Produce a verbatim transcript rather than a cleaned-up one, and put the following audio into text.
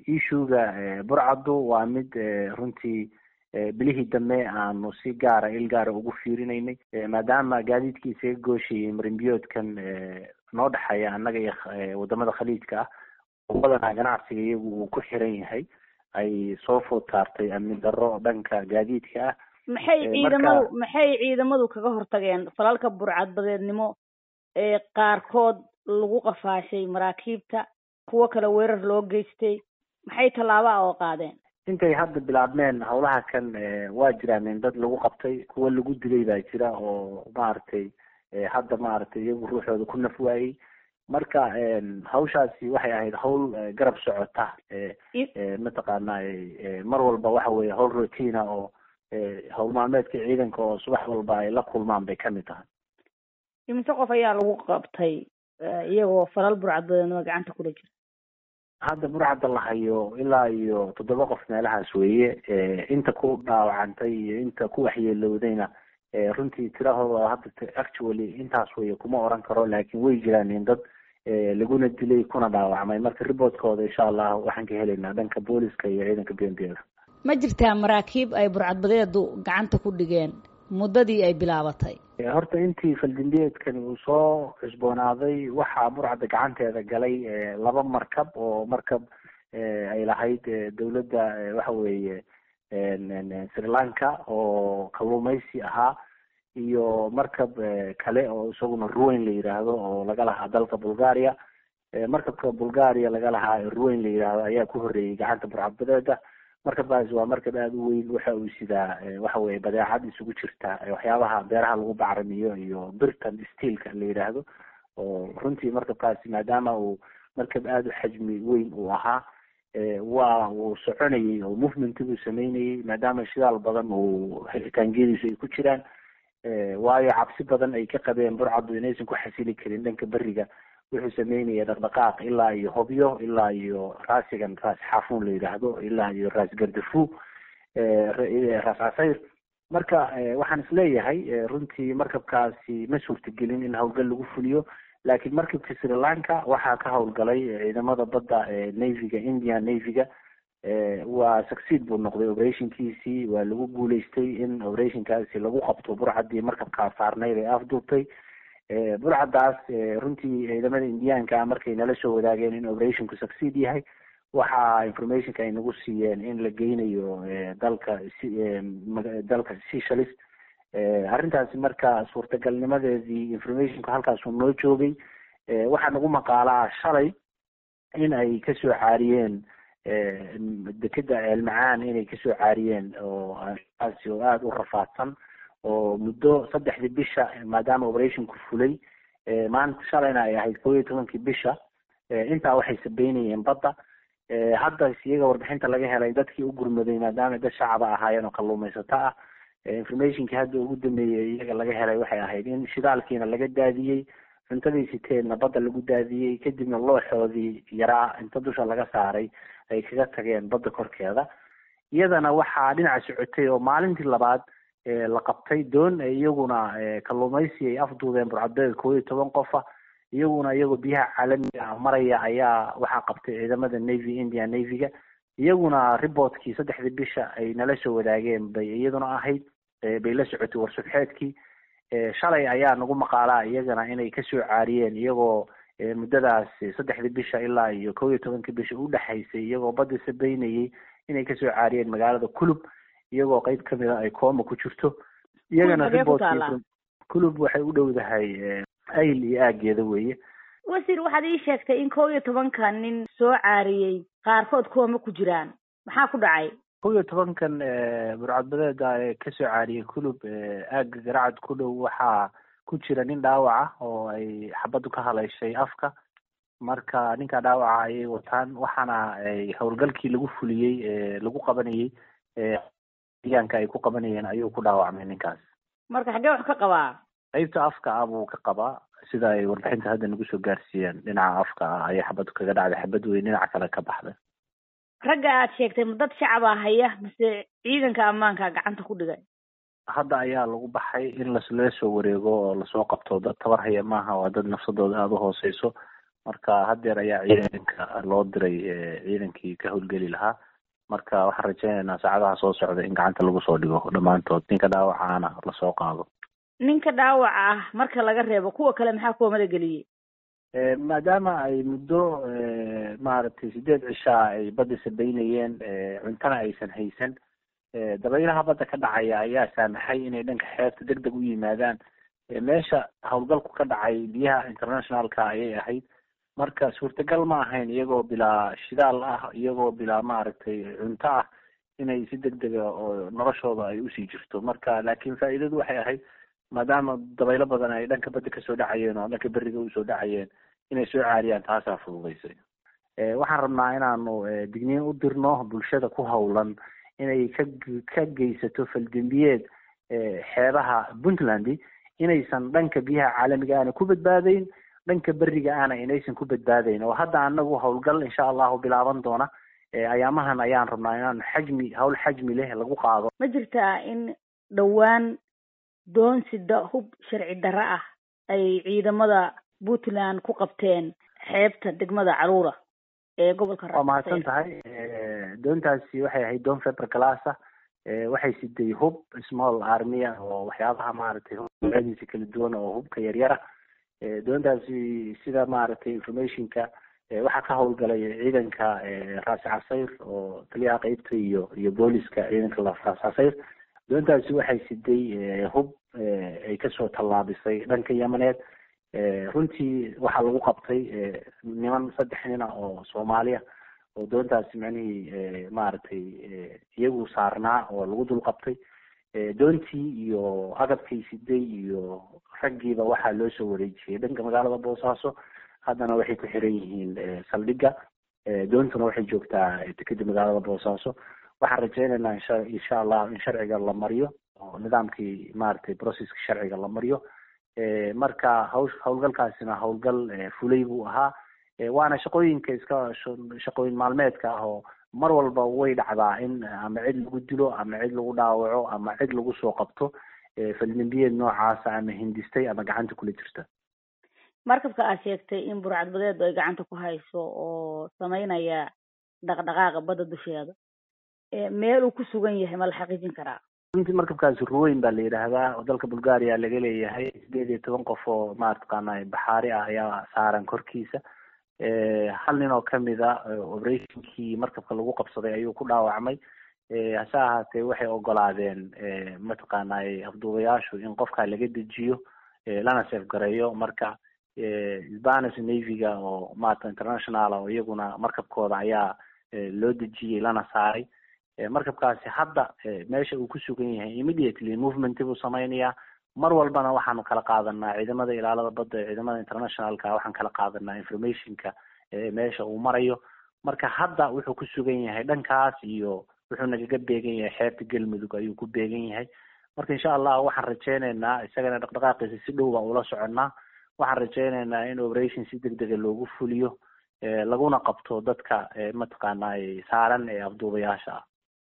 issuega burcaddu waa mid runtii bilihii dambe aanu si gaara il gaara ugu fiirinaynay maadaama gaadiidkii isaga gooshayay marinbiyoodkan noo dhexeeya annaga iyo wadamada khaliijka ah oo badanaa ganacsiga iyagu uu ku xiran yahay ay soo food saartay amni darro dhanka gaadiidka ah. maxay ciidamadu maxay ciidamadu kaga hortageen falalka burcadbadeednimo ee qaarkood lagu qafaashay maraakiibta kuwa kale weerar loo geystay maxay tallaabo oo qaadeen? intay hadda bilaabmeen howlaha kan waa jiraan dad lagu qabtay kuwa lagu dilay baa jira oo maaragtay hadda maaragtay iyagu ruuxooda ku naf waayey. marka hawshaasi waxay ahayd hawl garab socota mataqaanaa mar walba waxa weeye hawl routine oo hawl maalmeedka ciidanka oo subax walba ay la kulmaan bay kamid tahay. imise qof ayaa lagu qabtay iyagoo falal burcadbadeednimo gacanta kula jira? hadda burcadda la hayo ilaa iyo toddoba qof meelahaas weeye. inta ku dhaawacantay iyo inta ku waxyeelowdayna runtii tirahooda hadda actually intaas weye kuma oran karo, laakiin way jiraan in dad laguna dilay kuna dhaawacmay. marka reportkooda insha allah waxaan ka helaynaa dhanka booliska iyo ciidanka b n b. ma jirtaa maraakiib ay burcadbadeedu gacanta ku dhigeen muddadii ay bilaabatay? horta intii faldambiyeedkani uu soo cusboonaaday waxaa burcadda gacanteeda galay laba markab oo markab ay lahayd dawladda waxa weeye Sri Lanka oo kalluumaysi ahaa iyo markab kale oo isaguna Ruwayn la yiraahdo oo laga lahaa dalka Bulgaria. markabka Bulgaria laga lahaa Ruwayn la yiraahdo ayaa ku horeeyay gacanta burcadbadeeda. markabkaas waa markab aada u weyn, waxa uu sidaa waxa weeye badeecad isugu jirta waxyaabaha beeraha lagu bacrimiyo iyo birtan steelka la yiraahdo. oo runtii markabkaasi maadaama uu markab aada u xajmi weyn uu ahaa waa uu soconayay oo movement uu sameynayay maadaama shidaal badan uu helitaangeediisu ay ku jiraan. waayo cabsi badan ay ka qabeen burcaddu inaysan ku xasili karin dhanka beriga. wuxuu sameynaya dhaqdhaqaaq ilaa iyo hobyo ilaa iyo raasigan raas xaafuun la yidhaahdo ilaa iyo raas gardafu raas casayr. marka waxaan isleeyahay runtii markabkaasi ma suurtagelin in howlgal lagu fuliyo, laakiin markabka Sri Lanka waxaa ka howlgalay ciidamada badda navyga Indian navyga. waa succeed buu noqday operationkiisii, waa lagu guuleystay in operationkaasi lagu qabto burcaddii markabkaa saarnayd ee afduubtay. burcaddaas runtii ciidamada indiyaanka markay nala soo wadaageen in operationku succeed yahay, waxa informationka ay nagu siiyeen in la geynayo dalka dalka Seychelles. arrintaasi marka suurtagalnimadeedii informationku halkaasuu noo joogay. waxaa nagu maqaalaa shalay in ay kasoo caariyeen dekeda ceelmacaan inay kasoo caariyeen oo aasi oo aada u rafaadsan oo muddo saddexdii bisha maadaama operationku fulay maanta shalayna ay ahayd kow iyo tobankii bisha intaa waxay sabeynayeen badda. hadda iyaga warbixinta laga helay dadkii u gurmaday maadaama dad shacaba ahaayeen oo kalluumaysato ah. informationkii hadda ugu dambeeyey iyaga laga helay waxay ahayd in shidaalkiina laga daadiyey, cuntadii siteedna badda lagu daadiyey, kadibna looxoodii yaraa inta dusha laga saaray ay kaga tageen badda korkeeda. iyadana waxaa dhinaca socotay oo maalintii labaad la qabtay doon iyaguna kalluumaysi ay afduubeen burcadbadeed kow iyo toban qofa. iyaguna iyagoo biyaha caalamiga ah maraya ayaa waxaa qabtay ciidamada navy Indian navyga. iyaguna reportkii saddexdii bisha ay nala soo wadaageen bay iyaduna ahayd, bay la socotay warsubxeedkii. shalay ayaa nagu maqaalaa iyagana inay kasoo caariyeen iyagoo muddadaas saddexdii bisha ilaa iyo kow iyo tobankii bisha u dhexaysay iyagoo badda sabeynayay inay kasoo caariyeen magaalada Kulub iyagoo qayb kamid a ay kooma ku jirto. iyagana reportkii Kulub waxay u dhowdahay ayl iyo aageeda weeye. wasiir waxaad ii sheegtay in kow iyo tobankan nin soo caariyey qaarkood kooma ku jiraan, maxaa ku dhacay? kow iyo tobankan burcadbadeeda ee kasoo caariyey Kulub aaga garacad ku dhow waxaa ku jira nin dhaawaca oo ay xabadu ka haleyshay afka. marka ninka dhaawaca ayay wataan, waxaana ay howlgalkii lagu fuliyey lagu qabanayay deegaanka ay ku qabanayeen ayuu ku dhaawacmay ninkaas. marka xaggee wax ka qabaa? qaybta afka ah buu ka qabaa, sida ay warbixinta hadda nagu soo gaarsiiyeen. dhinaca afka ah ayay xabadu kaga dhacday, xabad weyn dhinaca kale ka baxday. ragga aad sheegtay ma dad shacaba haya mise ciidanka ammaanka gacanta ku dhigay? hadda ayaa lagu baxay in lasla soo wareego oo lasoo qabto. dad tabar haya maaha, waa dad nafsadooda aada u hooseyso. marka haddeer ayaa ciidanka loo diray ciidankii ka howlgeli lahaa. marka waxaan rajeynaynaa saacadaha soo socda in gacanta lagu soo dhigo dhammaantood, ninka dhaawacaana lasoo qaado. ninka dhaawaca ah marka laga reebo kuwa kale maxaa kuwa madageliyey? maadaama ay muddo maaragtay sideed cishaa ay badda sabaynayeen, cuntana aysan haysan, dabaylaha badda ka dhacaya ayaa saamaxay inay dhanka xeebta deg deg u yimaadaan. meesha howlgalku ka dhacay biyaha internationalka ayay ahayd, marka suurtagal ma ahayn iyagoo bilaa shidaal ah, iyagoo bilaa maaragtay cunto ah, inay si deg dega oo noloshooda ay usii jirto. marka laakiin faa'iidadu waxay ahayd maadaama dabaylo badan ay dhanka badda kasoo dhacayeen oo dhanka beriga usoo dhacayeen, inay soo caariyaan taasaa fududaysay. waxaan rabnaa inaanu digniin u dirno bulshada ku howlan inay ka ka geysato faldembiyeed xeebaha Puntland, inaysan dhanka biyaha caalamiga aana ku badbaadayn, dhanka beriga aana inaysan ku badbaadayn. oo hadda anagu howlgal insha allahu bilaaban doona ayaamahan ayaan rabnaa inaan xajmi hawl xajmi leh lagu qaado. ma jirtaa in dhowaan doonsida hub sharci darro ah ay ciidamada Puntland ku qabteen xeebta degmada Caruura ee gobolka Raas? waa mahadsan tahay. doontaasi waxay ahayd doon Faber class ah, waxay siday hub small army oo waxyaabaha maaragtay hubadiisa kala duwan oo hubka yaryara. doontaasi sida maaragtay informationka waxaa ka howlgalay ciidanka Raas Casayr oo taliyaha qeybta iyo iyo booliska ciidanka Raas Casayr. doontaasi waxay siday hub ay kasoo tallaabisay dhanka Yamaneed. runtii waxaa lagu qabtay niman saddex nina oo Soomaaliya oo doontaasi macnihii maaragtay iyagu saarnaa oo lagu dul qabtay. doontii iyo agabkii siday iyo raggiiba waxaa loo soo wareejiyey dhanka magaalada Boosaaso. haddana waxay ku xiran yihiin saldhigga. doontuna waxay joogtaa dekedda magaalada Boosaaso. waxaan rajeynaynaa insha insha allah in sharciga la mariyo oo nidaamkii maaragtay processka sharciga la mariyo. marka hawsh howlgalkaasina howlgal fulay buu ahaa. waana shaqooyinka iska shaqooyin maalmeedka ah oo mar walba way dhacdaa in ama cid lagu dilo ama cid lagu dhaawaco ama cid lagu soo qabto faldembiyeed noocaasa ama hindistay ama gacanta kula jirta. markabka aad sheegtay in burcadbadeedu ay gacanta ku hayso oo sameynaya dhaqdhaqaaqa badda dusheeda, meel uu ku sugan yahay ma la xaqiijin karaa? runtii markabkaasi Ruweyn baa la yidhaahdaa oo dalka Bulgaria laga leeyahay. sideed iyo toban qof oo maaragtay baxaari ah ayaa saaran korkiisa. hal nin oo kamid a operationkii markabka lagu qabsaday ayuu ku dhaawacmay. hase ahaatee waxay ogolaadeen mataqaanay afduubayaashu in qofka laga dejiyo lana safe gareeyo. marka Spanish Navy-ga oo maaragtay international oo iyaguna markabkooda ayaa loo dejiyey lana saaray. markabkaasi hadda meesha uu ku sugan yahay immediately movement buu samaynayaa. mar walbana waxaanu kala qaadanaa ciidamada ilaalada badda ee ciidamada internationalka, waxaan kala qaadanaa informationka meesha uu marayo. marka hadda wuxuu ku sugan yahay dhankaas iyo wuxuu nagaga beegan yahay xeebta Galmudug ayuu ku beegan yahay. marka insha allah waxaan rajeynaynaa isagana dhaqdhaqaaqiisa si dhow baa ula soconaa. waxaan rajeynaynaa in operation si degdega loogu fuliyo laguna qabto dadka mataqaanaa saaran ee afduubayaasha ah.